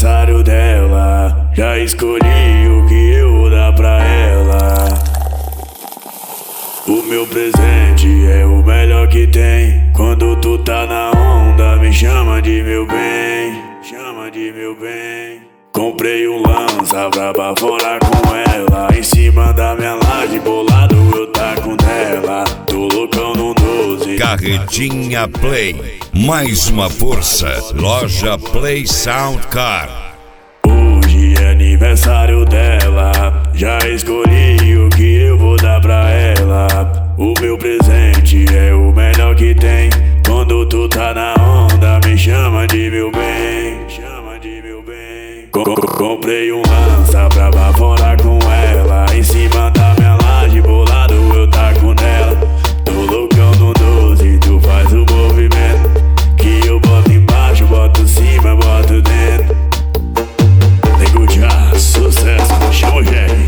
aniversário dela. Já escolhi o que eu vou dar pra ela. O meu presente é o melhor que tem. Quando tu tá na onda, me chama de meu bem. Chama de meu bem. Comprei um lança pra baforar com ela. Em cima da minha laje, bolado eu taco nela. Tô loucão no 12. Carretinha Play, mais uma força. Loja Play Sound Car. Hoje é aniversário dela. Já escolhi o que eu vou dar pra ela. O meu presente é o melhor que tem. Quando tu tá na onda, me chama de meu bem. Chama de meu bem. Comprei um lança pra baforar com ela. Em cima da minha laje, bolado eu taco nela. Tô loucão no 12, tu faz o movimento. Que eu boto embaixo, boto cima, boto dentro. Nego já, sucesso, chama o Jerry.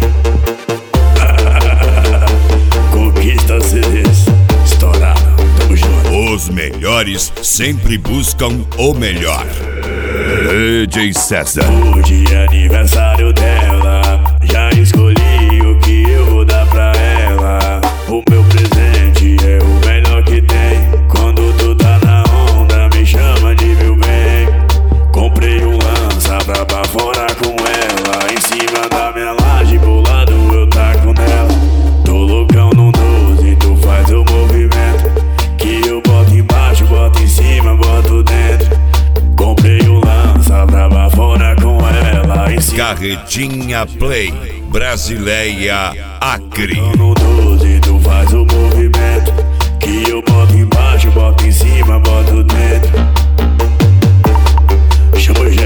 Conquista CDs, estourado, tamo junto. Os melhores sempre buscam o melhor. DJ César. Hoje é aniversário dela. Já escolhi o que eu vou dar pra ela. O meu presente é o melhor que tem. Quando tu tá na onda, me chama de meu bem. Comprei um lança pra baforar com ela. Em cima da minha laje, bolado eu taco nela. Tô loucão no 12, tu faz o movimento. Que eu boto embaixo, boto em cima, boto dentro. Comprei um lança pra baforar com ela. Em cima Carretinha Play, Brasileia, Acre. no 12, tu faz o movimento. Que eu boto embaixo, boto em cima, boto dentro. Chama o